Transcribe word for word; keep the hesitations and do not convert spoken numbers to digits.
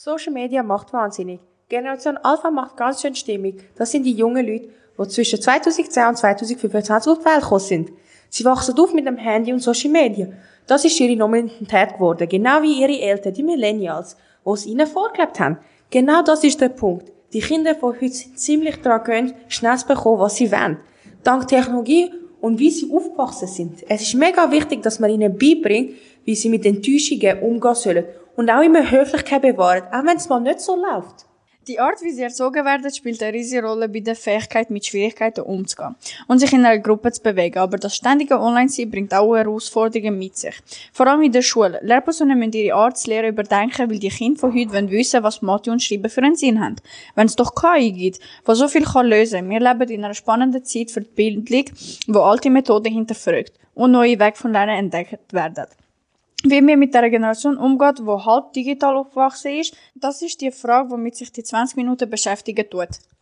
Social Media macht wahnsinnig. Generation Alpha macht ganz schön Stimmung. Das sind die jungen Leute, die zwischen zweitausendzehn und zweitausendfünfundzwanzig auf die Welt gekommen sind. Sie wachsen auf mit dem Handy und Social Media. Das ist ihre Normalität geworden. Genau wie ihre Eltern, die Millennials, die es ihnen vorgelebt haben. Genau das ist der Punkt. Die Kinder von heute sind ziemlich daran gewöhnt, schnell zu bekommen, was sie wollen. Dank Technologie und wie sie aufgewachsen sind. Es ist mega wichtig, dass man ihnen beibringt, wie sie mit Enttäuschungen umgehen sollen. Und auch immer Höflichkeit bewahren, auch wenn es mal nicht so läuft. Die Art, wie sie erzogen werden, spielt eine riesige Rolle bei der Fähigkeit, mit Schwierigkeiten umzugehen und sich in einer Gruppe zu bewegen. Aber das ständige Online-Sein bringt auch Herausforderungen mit sich. Vor allem in der Schule. Lehrpersonen müssen ihre Art zu lehren überdenken, weil die Kinder von heute wollen wissen, was Mathe und Schreiben für einen Sinn haben. Wenn es doch K I gibt, was so viel kann lösen. Wir leben in einer spannenden Zeit für die Bildung, wo alte Methoden hinterfragt und neue Wege von Lernen entdeckt werden. Wie wir mit der Generation umgeht, die halb digital aufgewachsen ist, das ist die Frage, womit sich die zwanzig Minuten beschäftigen tut.